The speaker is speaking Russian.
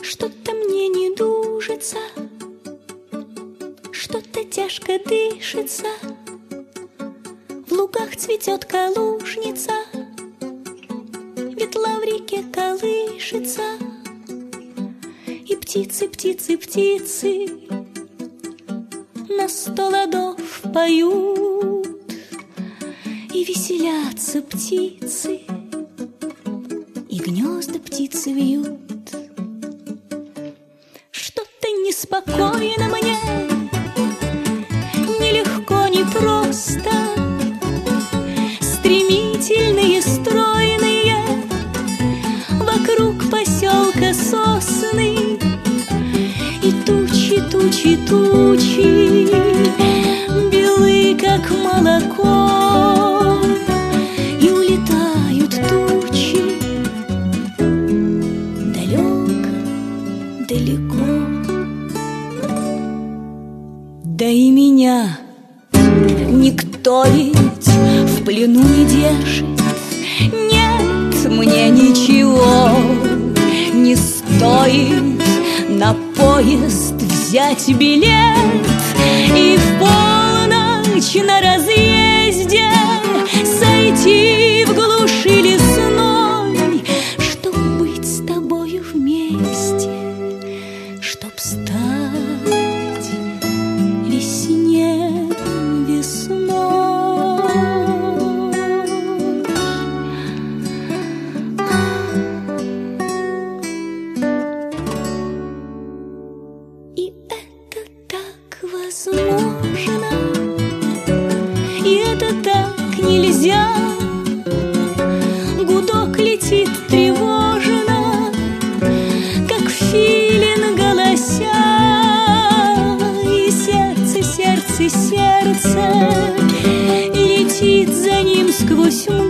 Что-то мне не дужится, что-то тяжко дышится. В лугах цветет калужница, ветла в реке колышется. И птицы, птицы, птицы на 100 ладов поют. И веселятся птицы, и гнезда птицы вьют. Что-то неспокойно мне, нелегко, непросто. Стремительные, стройные вокруг поселка сосны. И тучи, тучи, тучи белы, как молоко. И улетают тучи далеко, далеко. Да и меня никто ведь в плену не держит. Нет, мне ничего не стоит на поезд взять билет и в полночь на разъезде сойти в глуши лесной, чтоб быть с тобою вместе, чтоб стать весне весной. И это так возможно, и это так нельзя. Гудок летит тревожно, как филин голося. И сердце, сердце, сердце летит за ним сквозь